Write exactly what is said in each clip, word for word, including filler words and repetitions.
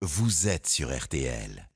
vous êtes sur R T L.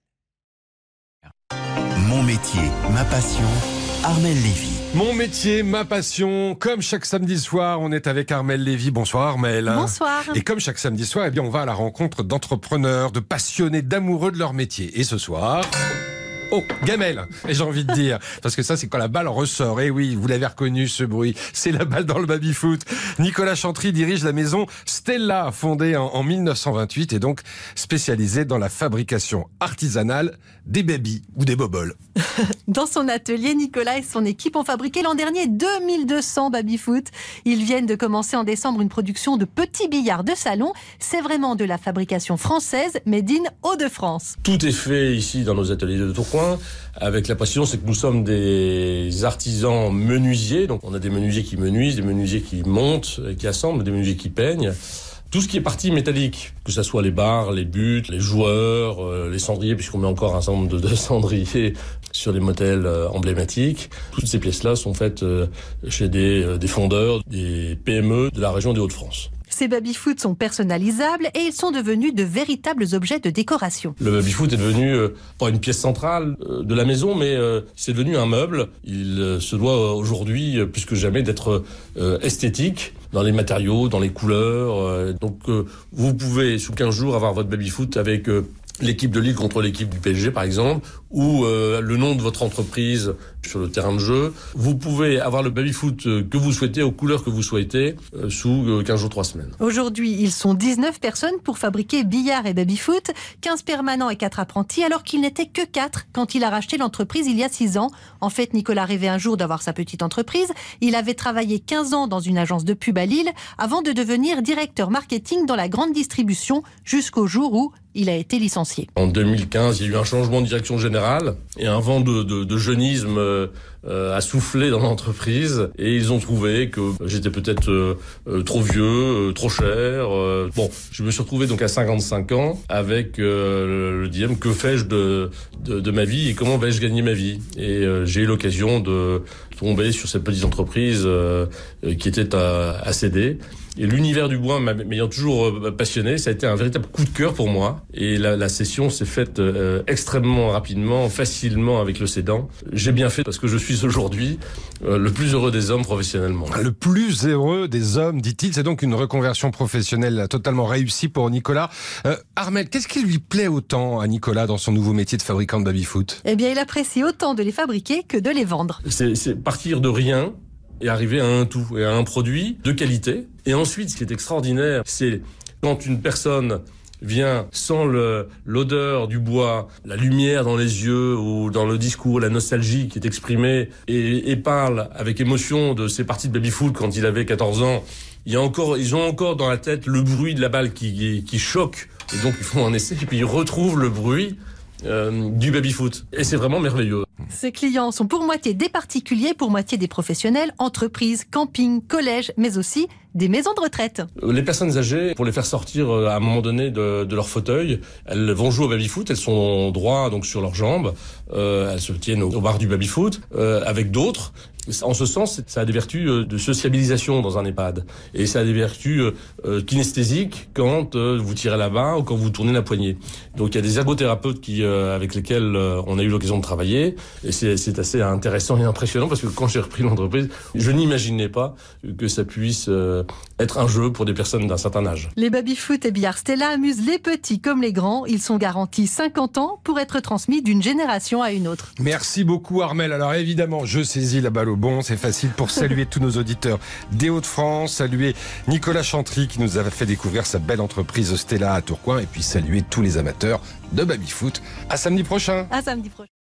Mon métier, ma passion, Armelle Lévy. Mon métier, ma passion. Comme chaque samedi soir, on est avec Armelle Lévy. Bonsoir Armelle. Bonsoir. Et comme chaque samedi soir, eh bien, on va à la rencontre d'entrepreneurs, de passionnés, d'amoureux de leur métier. Et ce soir... Oh, gamelle, et j'ai envie de dire, parce que ça c'est quand la balle ressort. Et oui, vous l'avez reconnu ce bruit, c'est la balle dans le baby-foot. Nicolas Chantry dirige la maison Stella, fondée en, en mille neuf cent vingt-huit et donc spécialisée dans la fabrication artisanale des babys ou des boboles. Dans son atelier, Nicolas et son équipe ont fabriqué l'an dernier deux mille deux cents baby-foot. Ils viennent de commencer en décembre une production de petits billards de salon. C'est vraiment de la fabrication française, made in Hauts-de-France. Tout est fait ici dans nos ateliers de Tourcoing. Avec la précision, c'est que nous sommes des artisans menuisiers. Donc on a des menuisiers qui menuisent, des menuisiers qui montent, qui assemblent, des menuisiers qui peignent. Tout ce qui est partie métallique, que ce soit les barres, les buts, les joueurs, euh, les cendriers, puisqu'on met encore un certain nombre de, de cendriers sur les modèles euh, emblématiques. Toutes ces pièces-là sont faites euh, chez des, euh, des fondeurs, des P M E de la région des Hauts-de-France. Ces baby-foot sont personnalisables et ils sont devenus de véritables objets de décoration. Le baby-foot est devenu euh, pas une pièce centrale euh, de la maison, mais euh, c'est devenu un meuble. Il euh, se doit euh, aujourd'hui, euh, plus que jamais, d'être euh, esthétique dans les matériaux, dans les couleurs. Euh, donc euh, vous pouvez, sous quinze jours, avoir votre baby-foot avec... Euh, l'équipe de Lille contre l'équipe du P S G, par exemple, ou euh, le nom de votre entreprise sur le terrain de jeu. Vous pouvez avoir le baby-foot que vous souhaitez, aux couleurs que vous souhaitez, euh, sous euh, quinze jours, trois semaines. Aujourd'hui, ils sont dix-neuf personnes pour fabriquer billard et baby-foot, quinze permanents et quatre apprentis, alors qu'il n'était que quatre quand il a racheté l'entreprise il y a six ans. En fait, Nicolas rêvait un jour d'avoir sa petite entreprise. Il avait travaillé quinze ans dans une agence de pub à Lille, avant de devenir directeur marketing dans la grande distribution, jusqu'au jour où il a été licencié. En deux mille quinze, il y a eu un changement de direction générale et un vent de, de, de jeunisme euh, a soufflé dans l'entreprise et ils ont trouvé que j'étais peut-être euh, euh, trop vieux, euh, trop cher. Euh, bon, je me suis retrouvé donc à cinquante-cinq ans avec euh, le dilemme, que fais-je de, de, de ma vie et comment vais-je gagner ma vie. Et euh, j'ai eu l'occasion de tomber sur cette petite entreprise euh, qui était à, à céder. Et l'univers du bois m'ayant toujours passionné, ça a été un véritable coup de cœur pour moi. Et la, la session s'est faite euh, extrêmement rapidement, facilement avec le cédant. J'ai bien fait parce que je suis aujourd'hui euh, le plus heureux des hommes professionnellement. Le plus heureux des hommes, dit-il. C'est donc une reconversion professionnelle totalement réussie pour Nicolas. Euh, Armelle, qu'est-ce qui lui plaît autant à Nicolas dans son nouveau métier de fabricant de baby-foot ? Eh bien, il apprécie autant de les fabriquer que de les vendre. C'est, c'est partir de rien et arriver à un tout, et à un produit de qualité. Et ensuite, ce qui est extraordinaire, c'est quand une personne vient sans le, l'odeur du bois, la lumière dans les yeux ou dans le discours, la nostalgie qui est exprimée, et, et parle avec émotion de ses parties de baby-foot quand il avait quatorze ans. Il y a encore, ils ont encore dans la tête le bruit de la balle qui, qui choque, et donc ils font un essai, et puis ils retrouvent le bruit Euh, du baby-foot. Et c'est vraiment merveilleux. Ses clients sont pour moitié des particuliers, pour moitié des professionnels, entreprises, campings, collèges, mais aussi des maisons de retraite. Les personnes âgées, pour les faire sortir à un moment donné de, de leur fauteuil, elles vont jouer au baby-foot, elles sont droit donc sur leurs jambes, euh, elles se tiennent au, au bar du baby-foot, euh, avec d'autres. En ce sens, ça a des vertus de sociabilisation dans un EHPAD. Et ça a des vertus euh, kinesthésiques quand euh, vous tirez la barre ou quand vous tournez la poignée. Donc il y a des ergothérapeutes qui, euh, avec lesquels euh, on a eu l'occasion de travailler. Et c'est, c'est assez intéressant et impressionnant parce que quand j'ai repris l'entreprise, je n'imaginais pas que ça puisse euh, être un jeu pour des personnes d'un certain âge. Les baby-foot et billards Stella amusent les petits comme les grands. Ils sont garantis cinquante ans pour être transmis d'une génération à une autre. Merci beaucoup Armelle. Alors évidemment, je saisis la balle au bon, c'est facile pour saluer tous nos auditeurs des Hauts-de-France, saluer Nicolas Chantry qui nous a fait découvrir sa belle entreprise Stella à Tourcoing et puis saluer tous les amateurs de baby-foot. À samedi prochain. À samedi prochain.